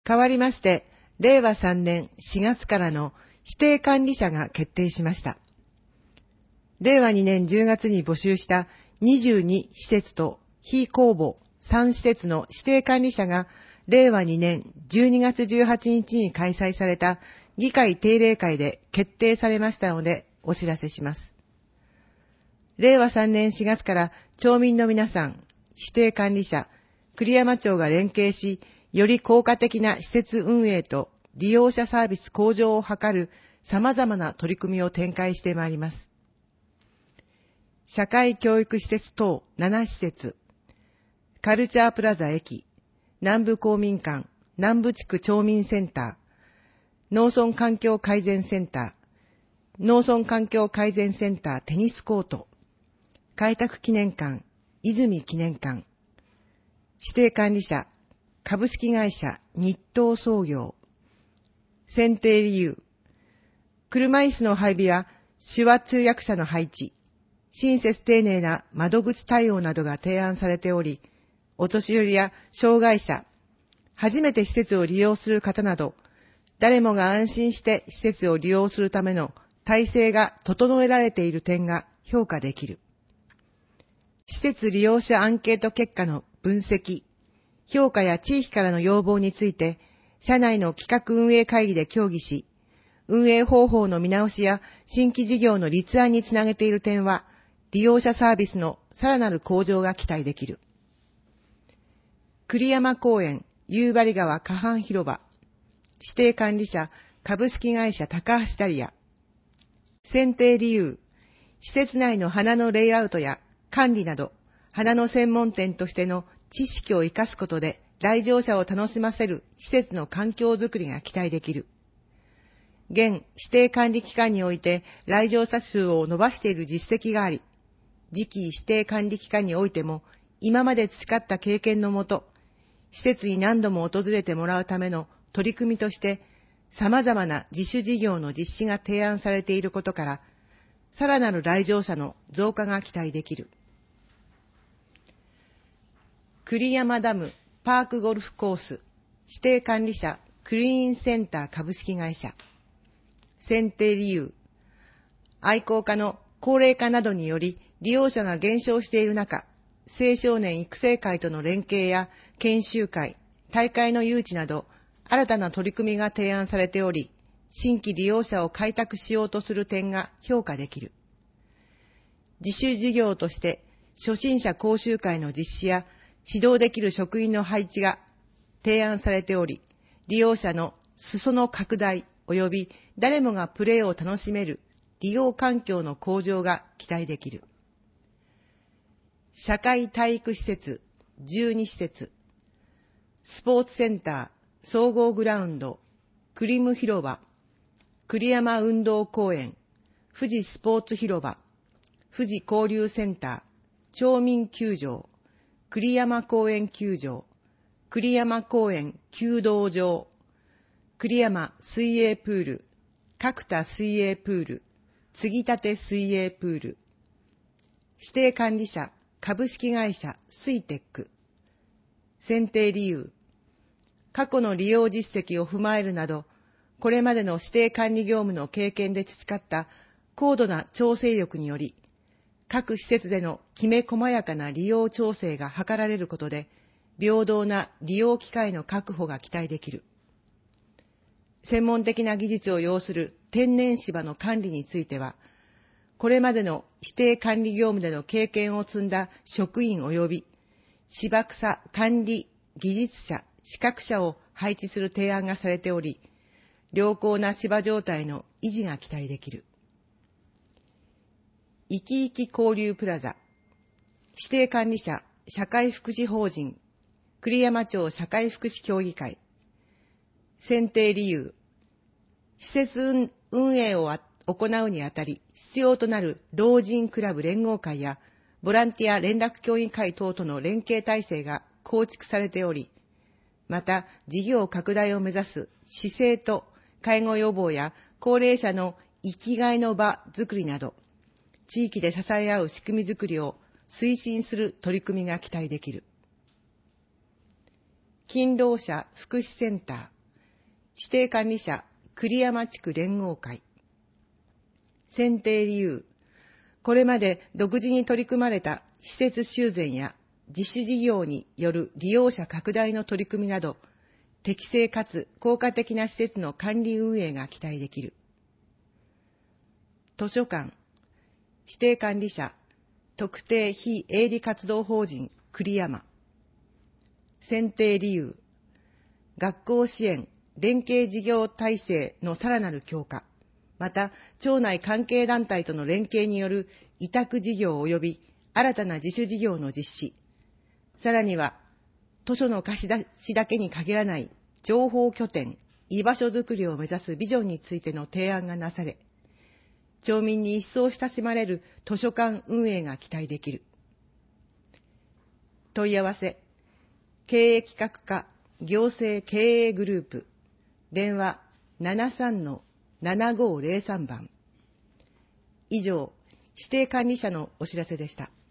変わりまして、令和3年4月からの指定管理者が決定しました。令和2年10月に募集した22施設と非公募3施設の指定管理者が令和2年12月18日に開催された議会定例会で決定されましたのでお知らせします。令和3年4月から町民の皆さん、指定管理者、栗山町が連携し、より効果的な施設運営と利用者サービス向上を図る様々な取り組みを展開してまいります。社会教育施設等7施設、カルチャープラザ駅、南部公民館、南部地区町民センター、農村環境改善センター、農村環境改善センターテニスコート、開拓記念館、泉記念館、指定管理者、株式会社日東創業、選定理由、車椅子の配備は手話通訳者の配置、親切丁寧な窓口対応などが提案されており、お年寄りや障害者、初めて施設を利用する方など、誰もが安心して施設を利用するための体制が整えられている点が評価できる。施設利用者アンケート結果の分析、評価や地域からの要望について、社内の企画運営会議で協議し、運営方法の見直しや新規事業の立案につなげている点は、利用者サービスのさらなる向上が期待できる。栗山公園夕張川河畔広場、指定管理者株式会社高橋ダリア、選定理由、施設内の花のレイアウトや管理など、花の専門店としての知識を生かすことで来場者を楽しませる施設の環境づくりが期待できる。現指定管理機関において来場者数を伸ばしている実績があり、次期指定管理機関においても今まで培った経験のもと、施設に何度も訪れてもらうための取り組みとして様々な自主事業の実施が提案されていることから、さらなる来場者の増加が期待できる。栗山ダムパークゴルフコース指定管理者クリーンセンター株式会社、選定理由、愛好家の高齢化などにより利用者が減少している中、青少年育成会との連携や研修会、大会の誘致など新たな取り組みが提案されており、新規利用者を開拓しようとする点が評価できる。自主事業として初心者講習会の実施や指導できる職員の配置が提案されており、利用者の裾の拡大及び誰もがプレーを楽しめる利用環境の向上が期待できる。社会体育施設12施設、スポーツセンター総合グラウンド、クリム広場、栗山運動公園、富士スポーツ広場、富士交流センター、町民球場、栗山公園球場、栗山公園弓道場、栗山水泳プール、角田水泳プール、継ぎ立て水泳プール、指定管理者株式会社スイテック、選定理由、過去の利用実績を踏まえるなど、これまでの指定管理業務の経験で培った高度な調整力により、各施設でのきめ細やかな利用調整が図られることで、平等な利用機会の確保が期待できる。専門的な技術を要する天然芝の管理については、これまでの指定管理業務での経験を積んだ職員及び芝草管理技術者、資格者を配置する提案がされており、良好な芝状態の維持が期待できる。いきいき交流プラザ、指定管理者社会福祉法人栗山町社会福祉協議会、選定理由、施設運営を行うにあたり必要となる老人クラブ連合会やボランティア連絡協議会等との連携体制が構築されており、また事業拡大を目指す市政と介護予防や高齢者の生きがいの場づくりなど、地域で支え合う仕組みづくりを推進する取り組みが期待できる。勤労者福祉センター指定管理者栗山地区連合会。選定理由、これまで独自に取り組まれた施設修繕や自主事業による利用者拡大の取り組みなど、適正かつ効果的な施設の管理運営が期待できる。図書館、指定管理者、特定非営利活動法人栗山。選定理由、学校支援、連携事業体制のさらなる強化、また町内関係団体との連携による委託事業及び新たな自主事業の実施、さらには図書の貸し出しだけに限らない情報拠点、居場所づくりを目指すビジョンについての提案がなされ、町民に一層親しまれる図書館運営が期待できる。問い合わせ、経営企画課行政経営グループ、電話 73-7503 番。以上、指定管理者のお知らせでした。